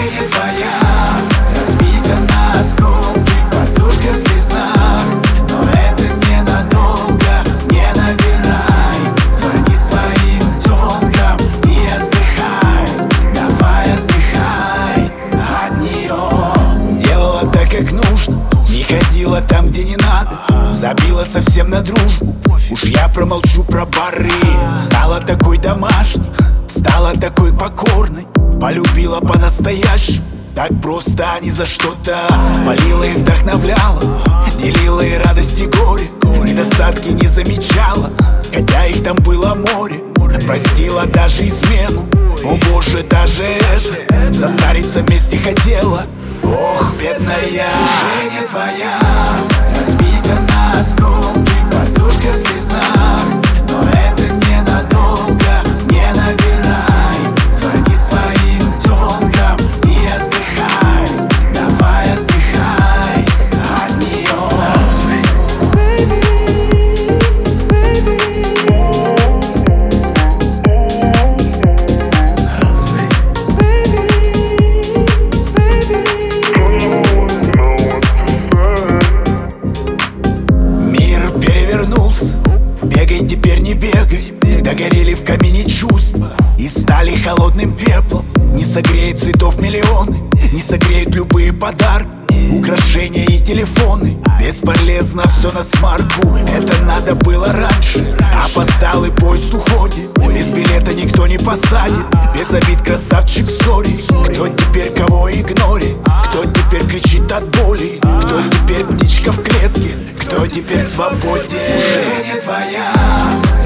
не твоя, разбита на осколки, подушка в слезах. Но это ненадолго, не набирай, звони своим тёлкам и отдыхай. Давай отдыхай от нее. Делала так, как нужно, не ходила там, где не надо, забила совсем на дружбу. Уж я промолчу про бары. Стала такой домашней, стала такой покорной, полюбила по-настоящему, так просто, а не за что-то. Молила и вдохновляла, делила и радость, и горе, недостатки не замечала, хотя их там было море. Простила даже измену, о боже, даже это, состариться вместе хотела. Ох, бедная, уже не твоя, разбита на осколки, подушка в слезах. Но это ненадолго, не набирай, звони своим тёлкам и отдыхай. Давай отдыхай от нее. Бегай, теперь не бегай. Догорели в камине чувства и стали холодным пеплом. Не согреют цветов миллионы, не согреют любые подарки, украшения и телефоны. Бесполезно все на смарку, это надо было раньше. Опоздал и поезд уходит, без билета никто не посадит. Без обид, красавчик, сори. Кто теперь кого игнорит? Кто теперь кричит от боли? Кто теперь птичка в клетке? Кто теперь свободен? Уже не твоя,